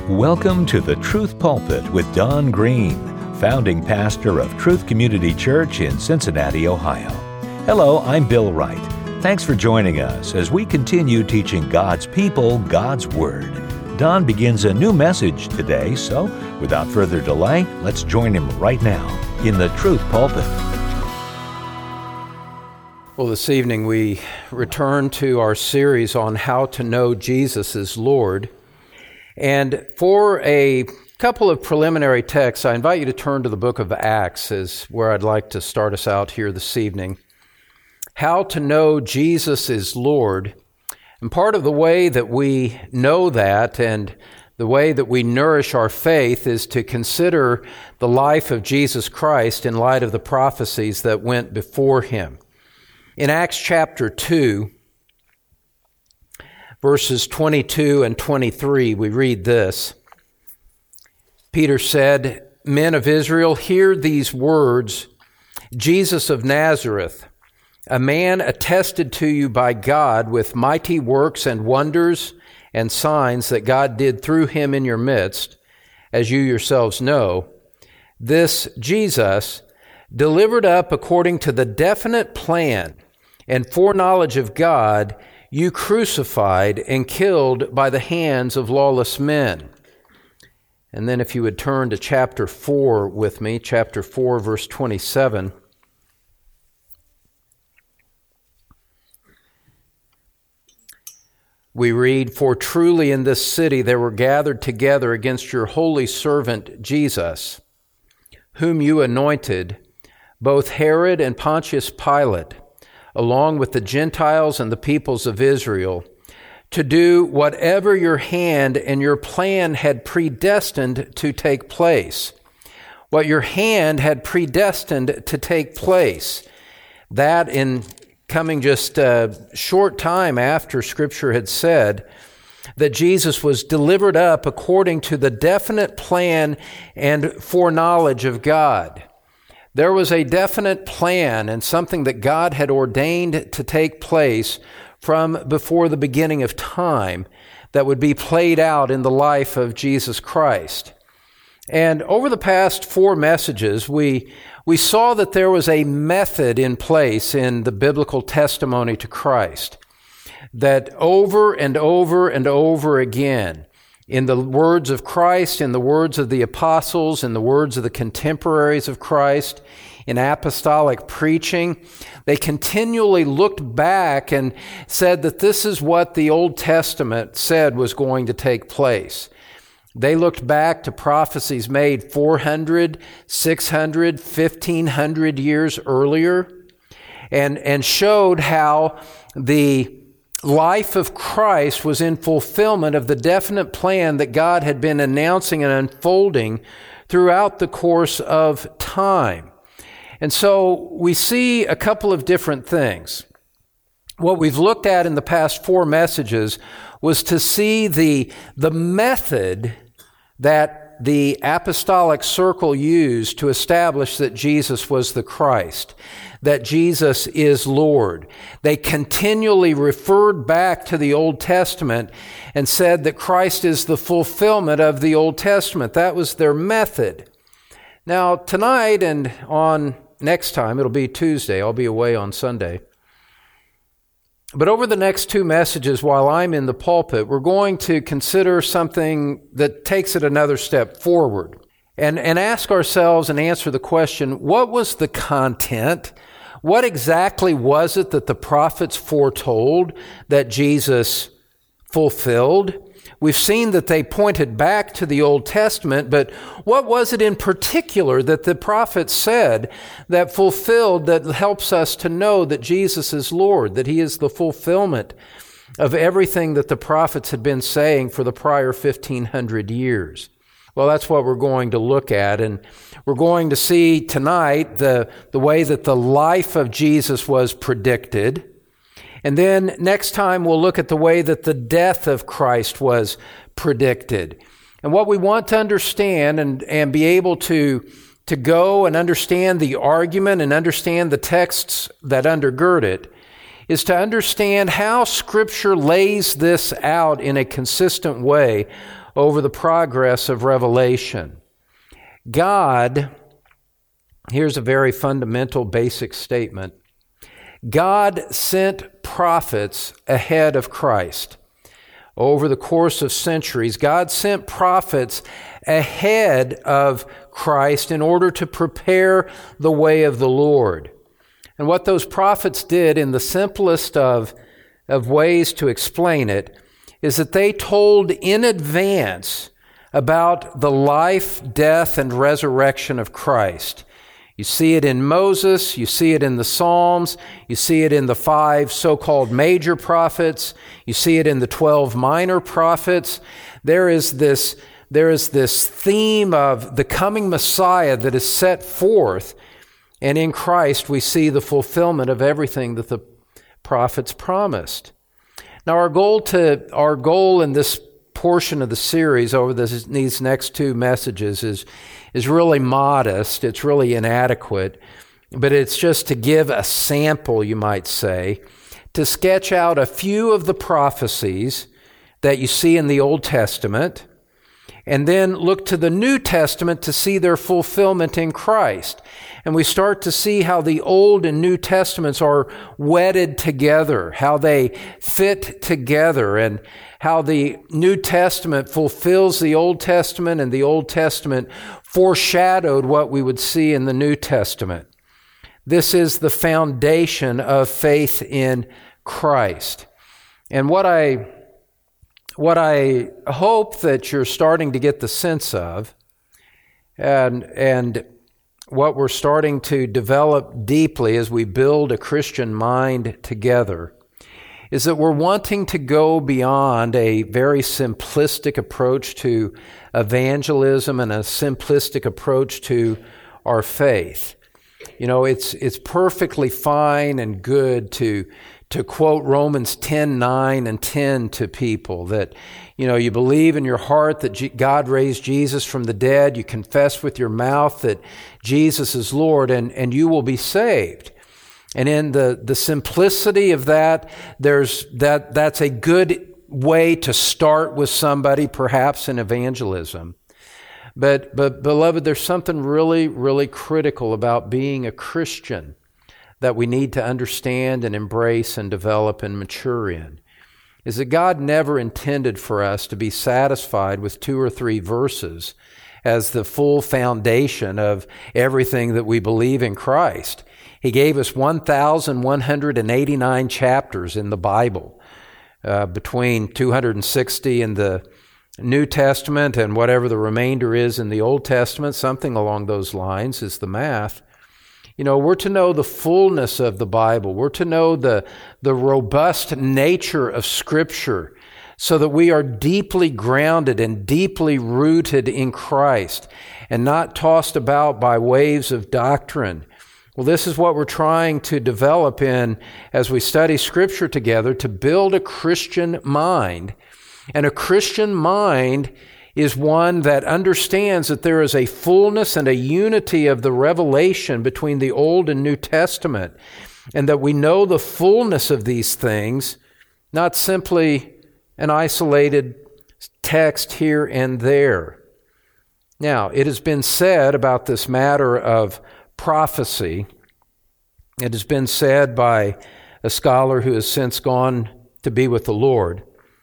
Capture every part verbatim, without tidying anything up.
Welcome to the Truth Pulpit with Don Green, founding pastor of Truth Community Church in Cincinnati, Ohio. Hello, I'm Bill Wright. Thanks for joining us as we continue teaching God's people God's Word. Don begins a new message today, so without further delay, let's join him right now in the Truth Pulpit. Well, this evening we return to our series on how to know Jesus is Lord. And for a couple of preliminary texts, I invite you to turn to the book of Acts as where I'd like to start us out here this evening. How to know Jesus is Lord. And part of the way that we know that and the way that we nourish our faith is to consider the life of Jesus Christ in light of the prophecies that went before him. In Acts chapter two, verses twenty-two and twenty-three, we read this. Peter said, "Men of Israel, hear these words. Jesus of Nazareth, a man attested to you by God with mighty works and wonders and signs that God did through him in your midst, as you yourselves know. This Jesus, delivered up according to the definite plan and foreknowledge of God, you crucified and killed by the hands of lawless men." And then if you would turn to chapter four with me, chapter four, verse twenty-seven. We read, "For truly in this city there were gathered together against your holy servant Jesus, whom you anointed, both Herod and Pontius Pilate, along with the Gentiles and the peoples of Israel, to do whatever your hand and your plan had predestined to take place." What your hand had predestined to take place. That in coming just a short time after Scripture had said that Jesus was delivered up according to the definite plan and foreknowledge of God. There was a definite plan and something that God had ordained to take place from before the beginning of time that would be played out in the life of Jesus Christ. And over the past four messages, we we saw that there was a method in place in the biblical testimony to Christ, that over and over and over again, in the words of Christ, in the words of the apostles, in the words of the contemporaries of Christ, in apostolic preaching, they continually looked back and said that this is what the Old Testament said was going to take place. They looked back to prophecies made four hundred, six hundred, fifteen hundred years earlier and, and showed how the life of Christ was in fulfillment of the definite plan that God had been announcing and unfolding throughout the course of time. And so we see a couple of different things. What we've looked at in the past four messages was to see the, the method that the apostolic circle used to establish that Jesus was the Christ, that Jesus is Lord. They continually referred back to the Old Testament and said that Christ is the fulfillment of the Old Testament. That was their method. Now, tonight and on next time, it'll be Tuesday. I'll be away on Sunday. But over the next two messages, while I'm in the pulpit, we're going to consider something that takes it another step forward and, and ask ourselves and answer the question, what was the content? What exactly was it that the prophets foretold that Jesus fulfilled? We've seen that they pointed back to the Old Testament, but what was it in particular that the prophets said that fulfilled, that helps us to know that Jesus is Lord, that he is the fulfillment of everything that the prophets had been saying for the prior fifteen hundred years? Well, that's what we're going to look at, and we're going to see tonight the, the way that the life of Jesus was predicted. And then next time we'll look at the way that the death of Christ was predicted. And what we want to understand and, and be able to, to go and understand the argument and understand the texts that undergird it is to understand how Scripture lays this out in a consistent way over the progress of Revelation. God, here's a very fundamental, basic statement. God sent prophets ahead of Christ. Over the course of centuries, God sent prophets ahead of Christ in order to prepare the way of the Lord. And what those prophets did, in the simplest of, of ways to explain it, is that they told in advance about the life, death, and resurrection of Christ. You see it in Moses, you see it in the Psalms, you see it in the five so-called major prophets, you see it in the twelve minor prophets. There is this, there is this theme of the coming Messiah that is set forth, and in Christ we see the fulfillment of everything that the prophets promised. Now our goal to our goal in this portion of the series over this, these next two messages is, is really modest. It's really inadequate, but it's just to give a sample, you might say, to sketch out a few of the prophecies that you see in the Old Testament, and then look to the New Testament to see their fulfillment in Christ. And we start to see how the Old and New Testaments are wedded together, how they fit together, and how the New Testament fulfills the Old Testament, and the Old Testament foreshadowed what we would see in the New Testament. This is the foundation of faith in Christ. And what I What I hope that you're starting to get the sense of, and, and what we're starting to develop deeply as we build a Christian mind together, is that we're wanting to go beyond a very simplistic approach to evangelism and a simplistic approach to our faith. You know, it's it's perfectly fine and good to to quote Romans ten nine and ten to people that, you know, you believe in your heart that G- God raised Jesus from the dead, you confess with your mouth that Jesus is Lord, and, and you will be saved. And in the, the simplicity of that, there's that that's a good way to start with somebody, perhaps in evangelism. But, but beloved, there's something really, really critical about being a Christian that we need to understand and embrace and develop and mature in, is that God never intended for us to be satisfied with two or three verses as the full foundation of everything that we believe in Christ. He gave us one thousand one hundred eighty-nine chapters in the Bible, uh, between two hundred sixty in the New Testament and whatever the remainder is in the Old Testament, something along those lines is the math. You know, we're to know the fullness of the Bible. We're to know the, the robust nature of Scripture so that we are deeply grounded and deeply rooted in Christ and not tossed about by waves of doctrine. Well, this is what we're trying to develop in as we study Scripture together, to build a Christian mind. And a Christian mind is one that understands that there is a fullness and a unity of the revelation between the Old and New Testament, and that we know the fullness of these things, not simply an isolated text here and there. Now, it has been said about this matter of prophecy, it has been said by a scholar who has since gone to be with the Lord.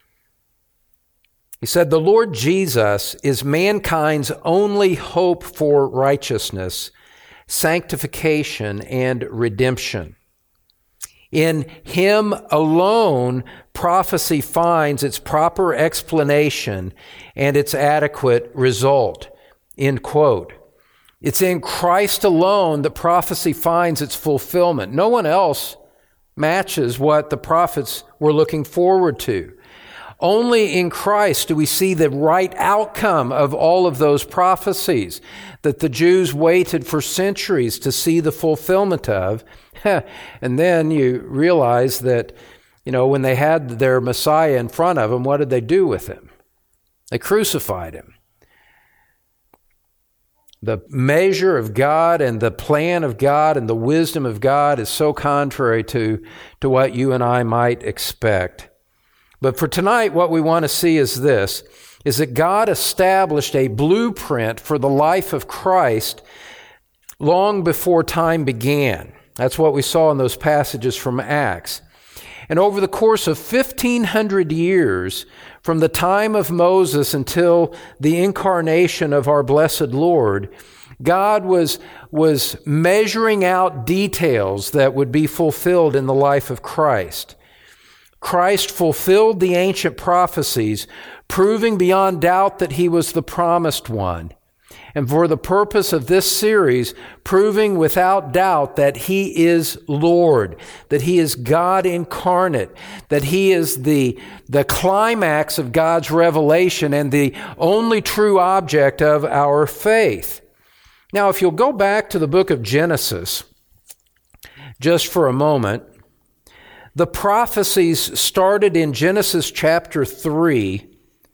He said, "The Lord Jesus is mankind's only hope for righteousness, sanctification, and redemption. In Him alone, prophecy finds its proper explanation and its adequate result." End quote. It's in Christ alone that prophecy finds its fulfillment. No one else matches what the prophets were looking forward to. Only in Christ do we see the right outcome of all of those prophecies that the Jews waited for centuries to see the fulfillment of. And then you realize that, you know, when they had their Messiah in front of them, what did they do with him? They crucified him. The measure of God and the plan of God and the wisdom of God is so contrary to, to what you and I might expect. But for tonight, what we want to see is this. is that God established a blueprint for the life of Christ long before time began. That's what we saw in those passages from Acts. And over the course of fifteen hundred years, from the time of Moses until the incarnation of our blessed Lord, God was, was measuring out details that would be fulfilled in the life of Christ. Christ fulfilled the ancient prophecies, proving beyond doubt that he was the promised one. And for the purpose of this series, proving without doubt that he is Lord, that he is God incarnate, that he is the, the climax of God's revelation and the only true object of our faith. Now, if you'll go back to the book of Genesis just for a moment, the prophecies started in Genesis chapter three,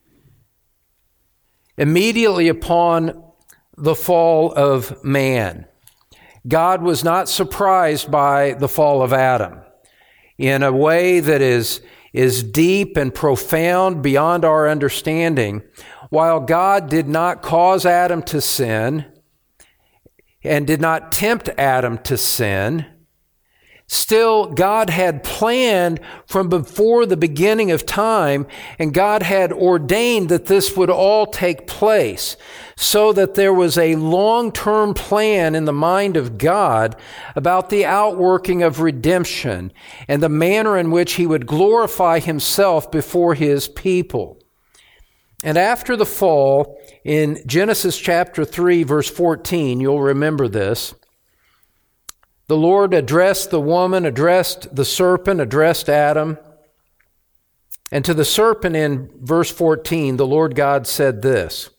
immediately upon the fall of man. God was not surprised by the fall of Adam in a way that is, is deep and profound beyond our understanding. While God did not cause Adam to sin and did not tempt Adam to sin, still, God had planned from before the beginning of time, and God had ordained that this would all take place, so that there was a long-term plan in the mind of God about the outworking of redemption and the manner in which he would glorify himself before his people. And after the fall, in Genesis chapter three, verse fourteen, you'll remember this, the Lord addressed the woman, addressed the serpent, addressed Adam. And to the serpent in verse fourteen, the Lord God said this,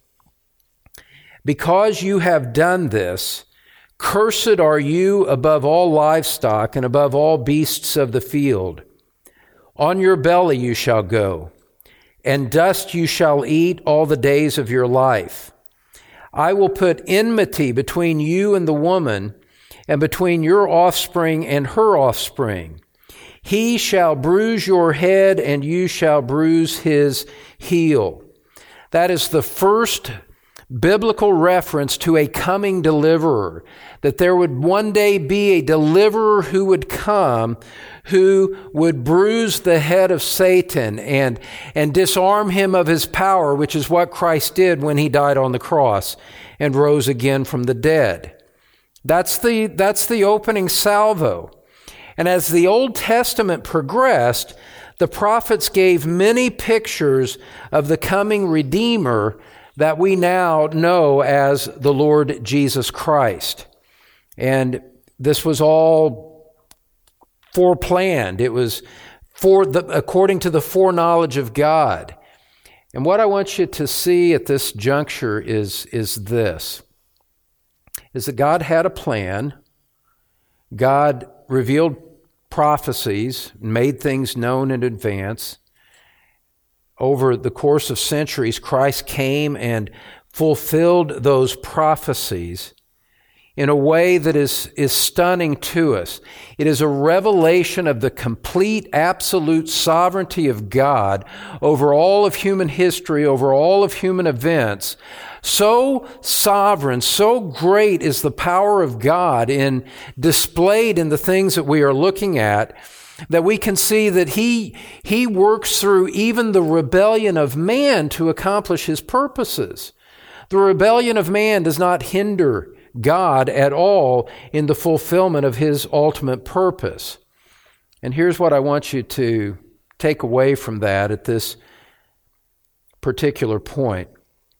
"Because you have done this, cursed are you above all livestock and above all beasts of the field. On your belly you shall go, and dust you shall eat all the days of your life. I will put enmity between you and the woman, and between your offspring and her offspring. He shall bruise your head, and you shall bruise his heel." That is the first biblical reference to a coming deliverer, that there would one day be a deliverer who would come, who would bruise the head of Satan and, and disarm him of his power, which is what Christ did when he died on the cross and rose again from the dead. That's the, that's the opening salvo. And as the Old Testament progressed, the prophets gave many pictures of the coming Redeemer that we now know as the Lord Jesus Christ. And this was all foreplanned. It was for the, according to the foreknowledge of God. And what I want you to see at this juncture is, is this. is that God had a plan. God revealed prophecies, made things known in advance. Over the course of centuries, Christ came and fulfilled those prophecies in a way that is, is stunning to us. It is a revelation of the complete, absolute sovereignty of God over all of human history, over all of human events. So sovereign, so great is the power of God in displayed in the things that we are looking at, that we can see that he, he works through even the rebellion of man to accomplish his purposes. The rebellion of man does not hinder God at all in the fulfillment of his ultimate purpose. And here's what I want you to take away from that at this particular point.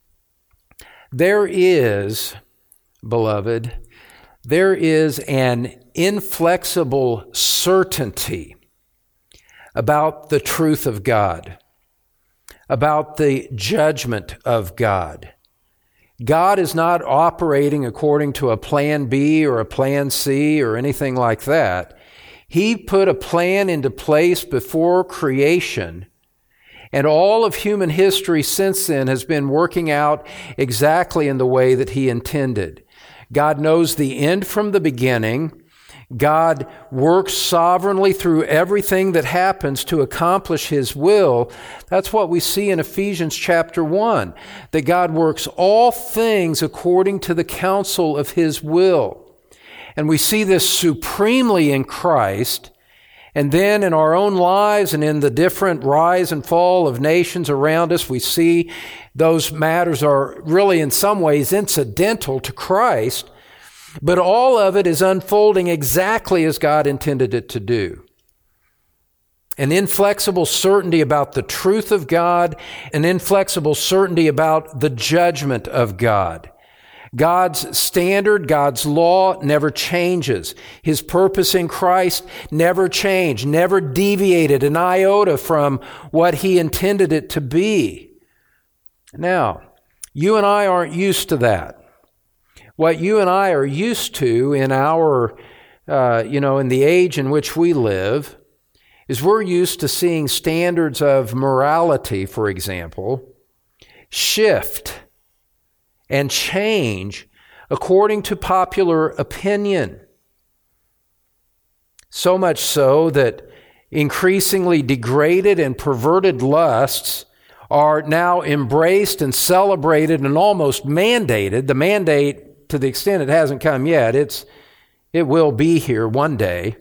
There is, beloved, there is an inflexible certainty about the truth of God, about the judgment of God. God is not operating according to a plan B or a plan C or anything like that. He put a plan into place before creation, and all of human history since then has been working out exactly in the way that he intended. God knows the end from the beginning. God works sovereignly through everything that happens to accomplish His will. That's what we see in Ephesians chapter one, that God works all things according to the counsel of His will. And we see this supremely in Christ, and then in our own lives and in the different rise and fall of nations around us, we see those matters are really in some ways incidental to Christ, but all of it is unfolding exactly as God intended it to do. An inflexible certainty about the truth of God, an inflexible certainty about the judgment of God. God's standard, God's law never changes. His purpose in Christ never changed, never deviated an iota from what He intended it to be. Now, you and I aren't used to that. What you and I are used to in our, uh, you know, in the age in which we live, is we're used to seeing standards of morality, for example, shift and change according to popular opinion. So much so that increasingly degraded and perverted lusts are now embraced and celebrated and almost mandated. The mandate, to the extent it hasn't come yet, it's it will be here one day.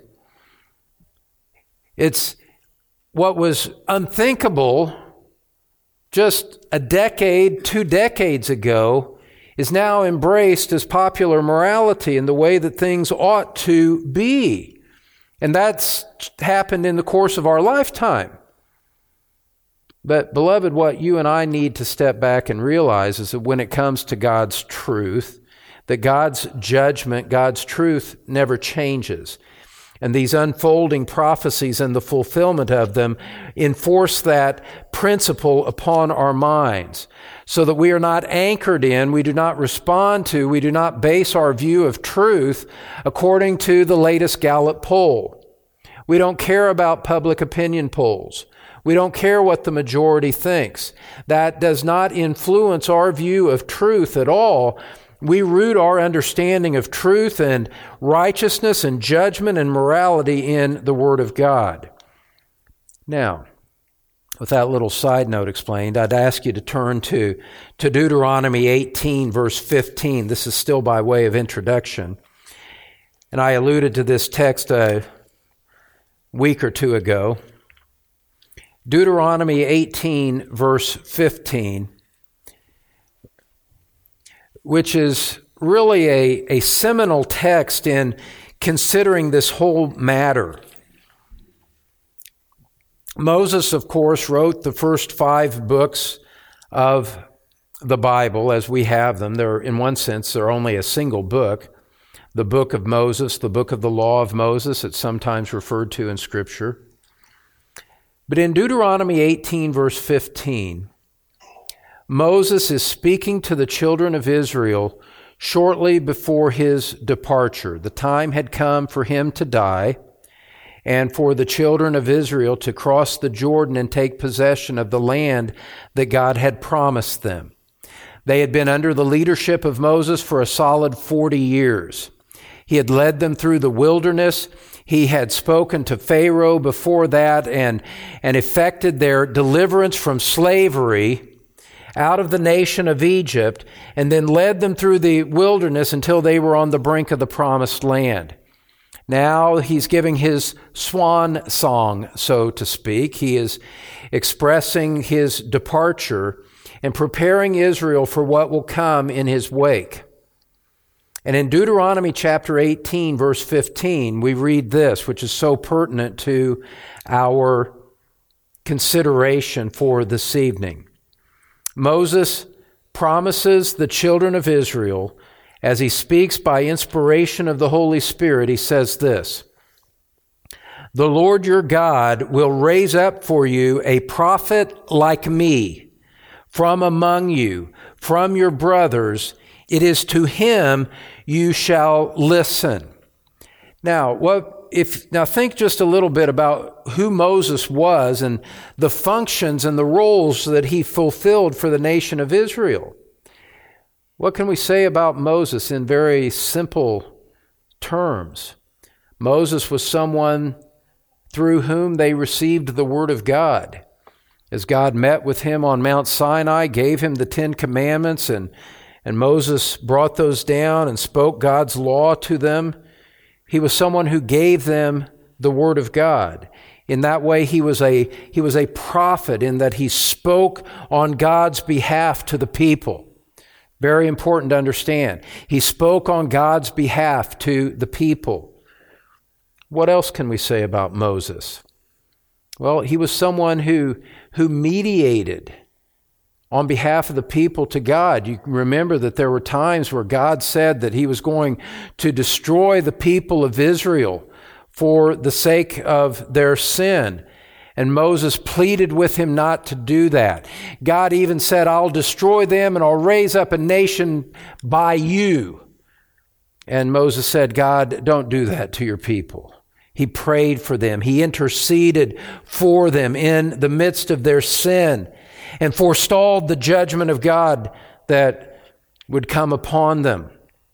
It's what was unthinkable just a decade, two decades ago, is now embraced as popular morality and the way that things ought to be. And that's happened in the course of our lifetime. But, beloved, what you and I need to step back and realize is that when it comes to God's truth, that God's judgment, God's truth never changes. And these unfolding prophecies and the fulfillment of them enforce that principle upon our minds so that we are not anchored in, we do not respond to, we do not base our view of truth according to the latest Gallup poll. We don't care about public opinion polls. We don't care what the majority thinks. That does not influence our view of truth at all. We root our understanding of truth and righteousness and judgment and morality in the Word of God. Now, with that little side note explained, I'd ask you to turn to, to Deuteronomy eighteen, verse fifteen. This is still by way of introduction. And I alluded to this text a week or two ago. Deuteronomy eighteen, verse fifteen. Which is really a, a seminal text in considering this whole matter. Moses, of course, wrote the first five books of the Bible as we have them. They're, in one sense, they're only a single book. The book of Moses, the book of the law of Moses, it's sometimes referred to in Scripture. But in Deuteronomy eighteen, verse fifteen, Moses is speaking to the children of Israel shortly before his departure. The time had come for him to die and for the children of Israel to cross the Jordan and take possession of the land that God had promised them. They had been under the leadership of Moses for a solid forty years. He had led them through the wilderness. He had spoken to Pharaoh before that and, and effected their deliverance from slavery out of the nation of Egypt, and then led them through the wilderness until they were on the brink of the promised land. Now he's giving his swan song, so to speak. He is expressing his departure and preparing Israel for what will come in his wake. And in Deuteronomy chapter eighteen, verse fifteen, we read this, which is so pertinent to our consideration for this evening. Moses promises the children of Israel, as he speaks by inspiration of the Holy Spirit, he says this: "The Lord your God will raise up for you a prophet like me from among you, from your brothers. It is to him you shall listen." Now, what if now think just a little bit about who Moses was and the functions and the roles that he fulfilled for the nation of Israel. What can we say about Moses in very simple terms? Moses was someone through whom they received the Word of God. As God met with him on Mount Sinai, gave him the Ten Commandments, and, and Moses brought those down and spoke God's law to them, he was someone who gave them the Word of God. In that way, he was a, he was a prophet in that he spoke on God's behalf to the people. Very important to understand. He spoke on God's behalf to the people. What else can we say about Moses? Well, he was someone who, who mediated on behalf of the people to God. You can remember that there were times where God said that he was going to destroy the people of Israel for the sake of their sin. And Moses pleaded with him not to do that. God even said, I'll destroy them and I'll raise up a nation by you. And Moses said, God, don't do that to your people. He prayed for them. He interceded for them in the midst of their sin and forestalled the judgment of God that would come upon them.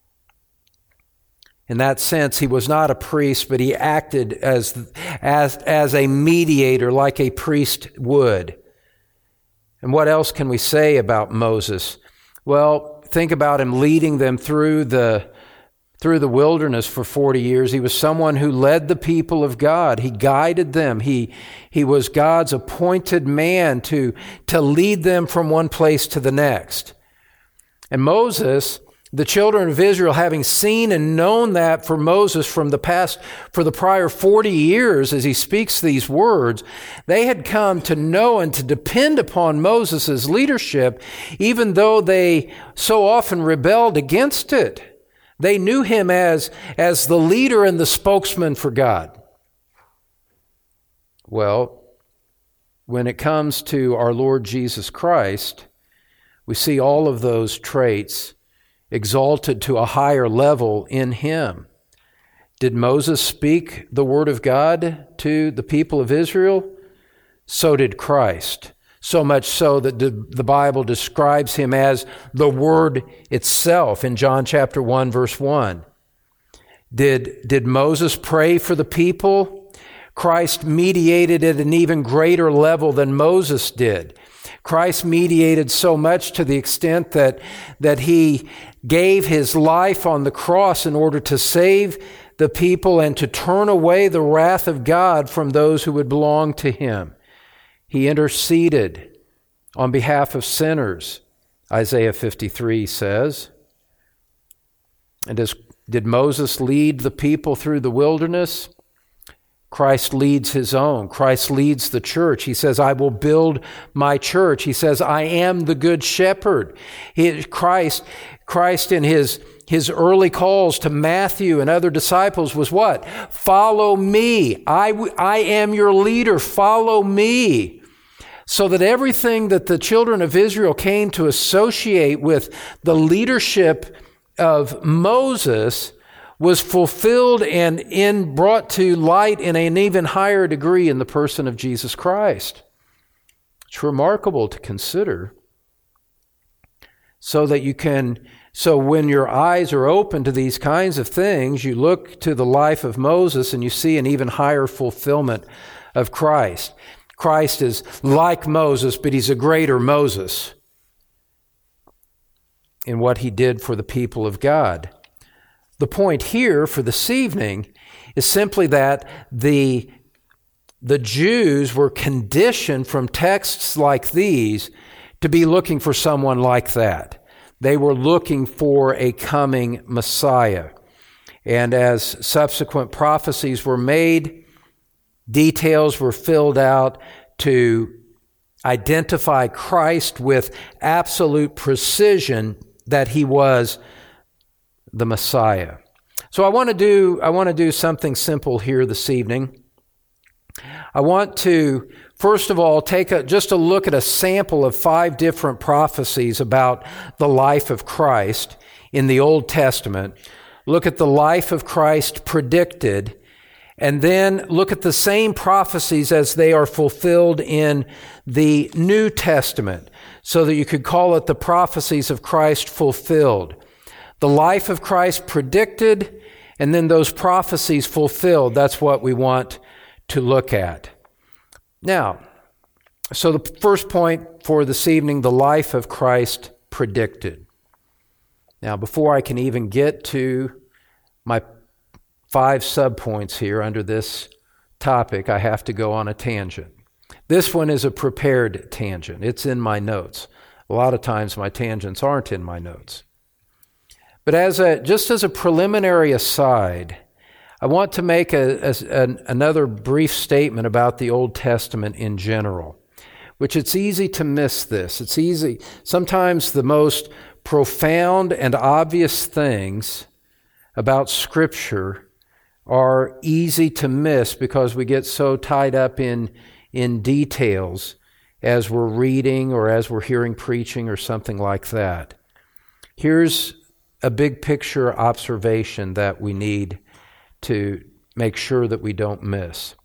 In that sense, he was not a priest, but he acted as, as, as a mediator like a priest would. And what else can we say about Moses? Well, think about him leading them through the through the wilderness for forty years. He was someone who led the people of God. He guided them. He, he was God's appointed man to, to lead them from one place to the next. And Moses, the children of Israel, having seen and known that for Moses from the past, for the prior forty years as he speaks these words, they had come to know and to depend upon Moses' leadership, even though they so often rebelled against it. They knew him as, as the leader and the spokesman for God. Well, when it comes to our Lord Jesus Christ, we see all of those traits exalted to a higher level in him. Did Moses speak the word of God to the people of Israel? So did Christ. So much so that the Bible describes him as the Word itself in John chapter one, verse one. Did, did Moses pray for the people? Christ mediated at an even greater level than Moses did. Christ mediated so much to the extent that, that he gave his life on the cross in order to save the people and to turn away the wrath of God from those who would belong to him. He interceded on behalf of sinners, Isaiah fifty-three says. And as did Moses lead the people through the wilderness? Christ leads his own. Christ leads the church. He says, I will build my church. He says, I am the good shepherd. He, Christ, Christ in his, his early calls to Matthew and other disciples was what? Follow me. I, I am your leader. Follow me. So that everything that the children of Israel came to associate with the leadership of Moses was fulfilled and in brought to light in an even higher degree in the person of Jesus Christ. It's remarkable to consider. So that you can, so when your eyes are open to these kinds of things, you look to the life of Moses and you see an even higher fulfillment of Christ. Christ is like Moses, but he's a greater Moses in what he did for the people of God. The point here for this evening is simply that the, the Jews were conditioned from texts like these to be looking for someone like that. They were looking for a coming Messiah. And as subsequent prophecies were made, details were filled out to identify Christ with absolute precision that he was the Messiah. So I want to do I want to do something simple here this evening. I want to first of all take a, just a look at a sample of five different prophecies about the life of Christ in the Old Testament. Look at the life of Christ predicted, and then look at the same prophecies as they are fulfilled in the New Testament, so that you could call it the prophecies of Christ fulfilled. The life of Christ predicted, and then those prophecies fulfilled. That's what we want to look at. Now, so the first point for this evening, the life of Christ predicted. Now, before I can even get to my five subpoints here under this topic, I have to go on a tangent. This one is a prepared tangent. It's in my notes. A lot of times my tangents aren't in my notes. But as a just as a preliminary aside, I want to make a, a, an, another brief statement about the Old Testament in general, which it's easy to miss this. It's easy. Sometimes the most profound and obvious things about Scripture are easy to miss because we get so tied up in, in details as we're reading or as we're hearing preaching or something like that. Here's a big picture observation that we need to make sure that we don't miss.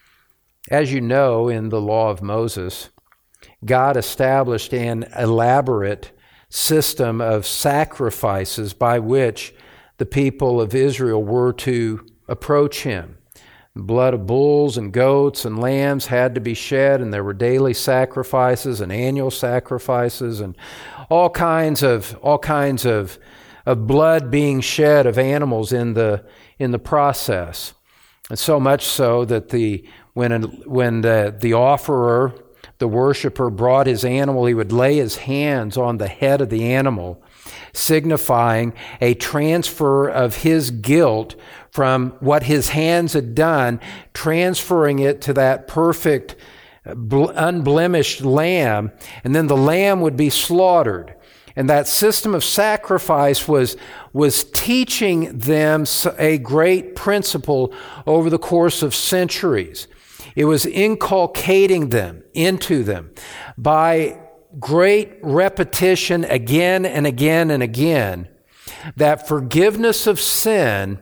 As you know, in the law of Moses, God established an elaborate system of sacrifices by which the people of Israel were to approach him. The blood of bulls and goats and lambs had to be shed, and there were daily sacrifices and annual sacrifices and all kinds of all kinds of of blood being shed of animals in the in the process. And so much so that the when when the, the offerer, the worshiper, brought his animal, he would lay his hands on the head of the animal, signifying a transfer of his guilt from what his hands had done, transferring it to that perfect, unblemished lamb, and then the lamb would be slaughtered. And that system of sacrifice was, was teaching them a great principle over the course of centuries. It was inculcating them into them by great repetition again and again and again that forgiveness of sin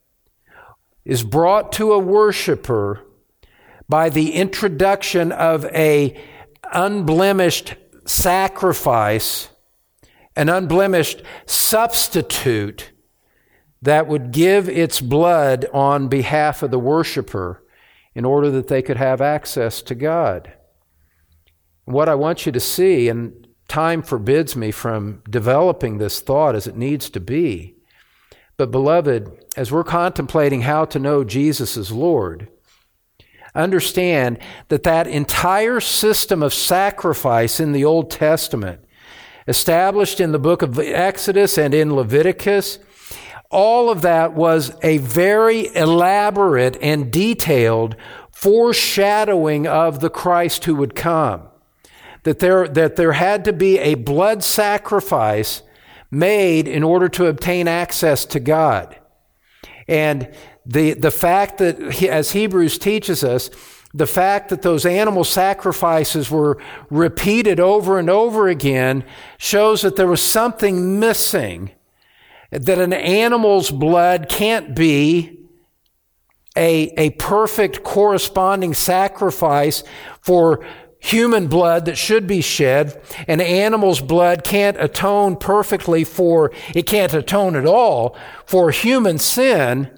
is brought to a worshiper by the introduction of a unblemished sacrifice, an unblemished substitute that would give its blood on behalf of the worshiper in order that they could have access to God. What I want you to see, and time forbids me from developing this thought as it needs to be, but beloved, as we're contemplating how to know Jesus as Lord, understand that that entire system of sacrifice in the Old Testament, established in the book of Exodus and in Leviticus, all of that was a very elaborate and detailed foreshadowing of the Christ who would come. That there, that there had to be a blood sacrifice made in order to obtain access to God. And the, the fact that, as Hebrews teaches us, the fact that those animal sacrifices were repeated over and over again shows that there was something missing, that an animal's blood can't be a, a perfect corresponding sacrifice for human blood that should be shed. An animal's blood can't atone perfectly for, it can't atone at all for human sin.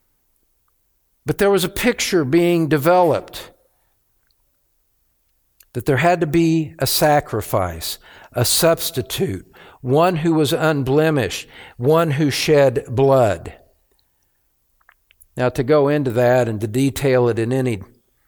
But there was a picture being developed that there had to be a sacrifice, a substitute, one who was unblemished, one who shed blood. Now, to go into that and to detail it in any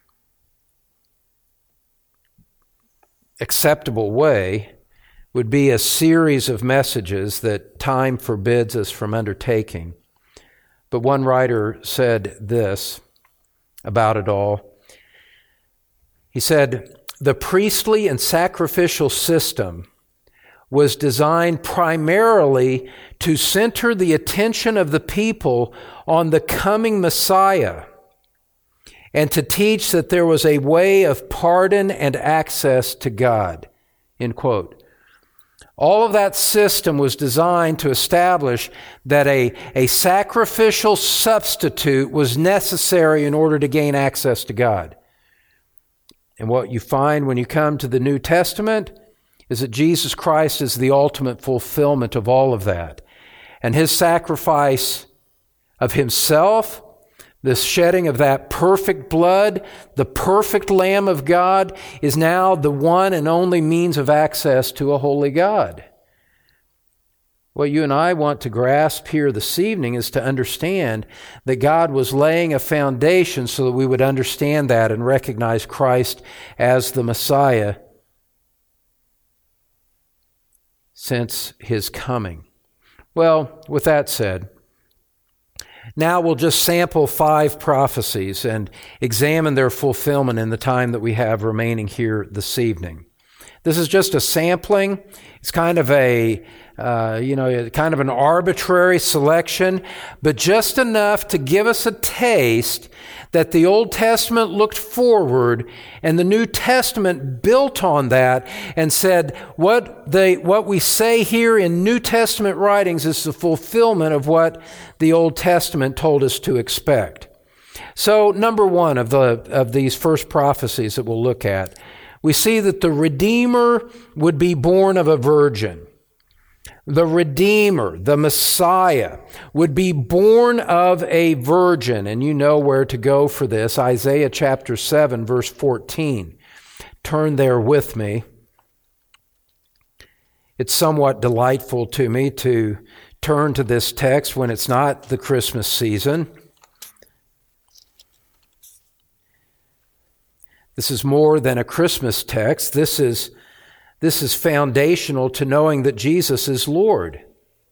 acceptable way would be a series of messages that time forbids us from undertaking. But one writer said this about it all. He said, "The priestly and sacrificial system was designed primarily to center the attention of the people on the coming Messiah and to teach that there was a way of pardon and access to God." End quote. All of that system was designed to establish that a, a sacrificial substitute was necessary in order to gain access to God. And what you find when you come to the New Testament is that Jesus Christ is the ultimate fulfillment of all of that. And his sacrifice of himself, the shedding of that perfect blood, the perfect Lamb of God, is now the one and only means of access to a holy God. What you and I want to grasp here this evening is to understand that God was laying a foundation so that we would understand that and recognize Christ as the Messiah since his coming. Well, with that said, now we'll just sample five prophecies and examine their fulfillment in the time that we have remaining here this evening. This is just a sampling. It's kind of a, uh, you know, kind of an arbitrary selection, but just enough to give us a taste that the Old Testament looked forward and the New Testament built on that and said, what they, what we say here in New Testament writings is the fulfillment of what the Old Testament told us to expect. So, number one of the of these first prophecies that we'll look at, we see that the Redeemer would be born of a virgin. The Redeemer, the Messiah, would be born of a virgin. And you know where to go for this. Isaiah chapter seven, verse fourteen. Turn there with me. It's somewhat delightful to me to turn to this text when it's not the Christmas season. This is more than a Christmas text. This is This is foundational to knowing that Jesus is Lord.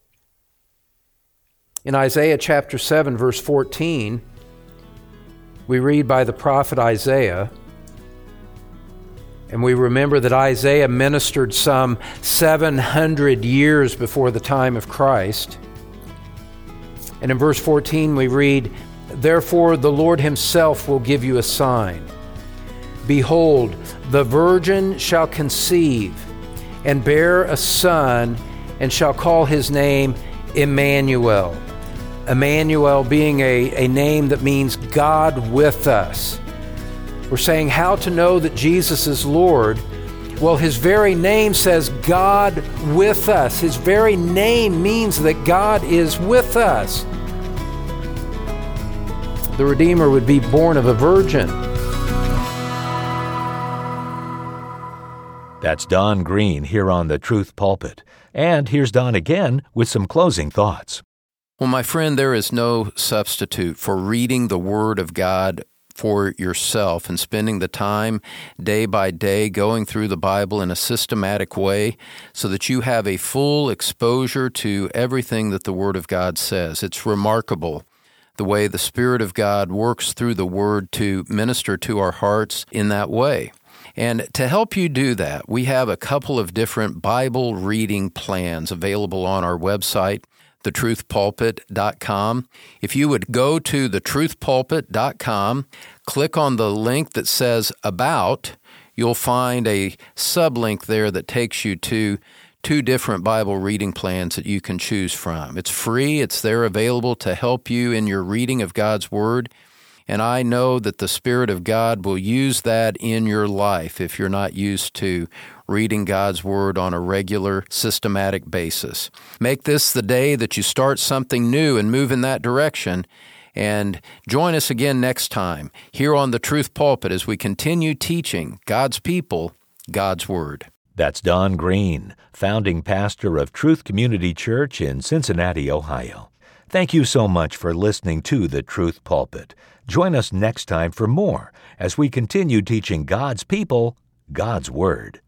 In Isaiah chapter seven, verse fourteen, we read by the prophet Isaiah, and we remember that Isaiah ministered some seven hundred years before the time of Christ. And in verse fourteen we read, "Therefore the Lord himself will give you a sign. Behold, the virgin shall conceive and bear a son, and shall call his name Emmanuel." Emmanuel being a, a name that means God with us. We're saying how to know that Jesus is Lord. Well, his very name says God with us. His very name means that God is with us. The Redeemer would be born of a virgin. That's Don Green here on the Truth Pulpit. And here's Don again with some closing thoughts. Well, my friend, there is no substitute for reading the Word of God for yourself and spending the time day by day going through the Bible in a systematic way so that you have a full exposure to everything that the Word of God says. It's remarkable the way the Spirit of God works through the Word to minister to our hearts in that way. And to help you do that, we have a couple of different Bible reading plans available on our website, the truth pulpit dot com. If you would go to the truth pulpit dot com, click on the link that says About, you'll find a sublink there that takes you to two different Bible reading plans that you can choose from. It's free. It's there available to help you in your reading of God's Word. And I know that the Spirit of God will use that in your life if you're not used to reading God's Word on a regular, systematic basis. Make this the day that you start something new and move in that direction. And join us again next time here on the Truth Pulpit as we continue teaching God's people, God's Word. That's Don Green, founding pastor of Truth Community Church in Cincinnati, Ohio. Thank you so much for listening to the Truth Pulpit. Join us next time for more as we continue teaching God's people, God's Word.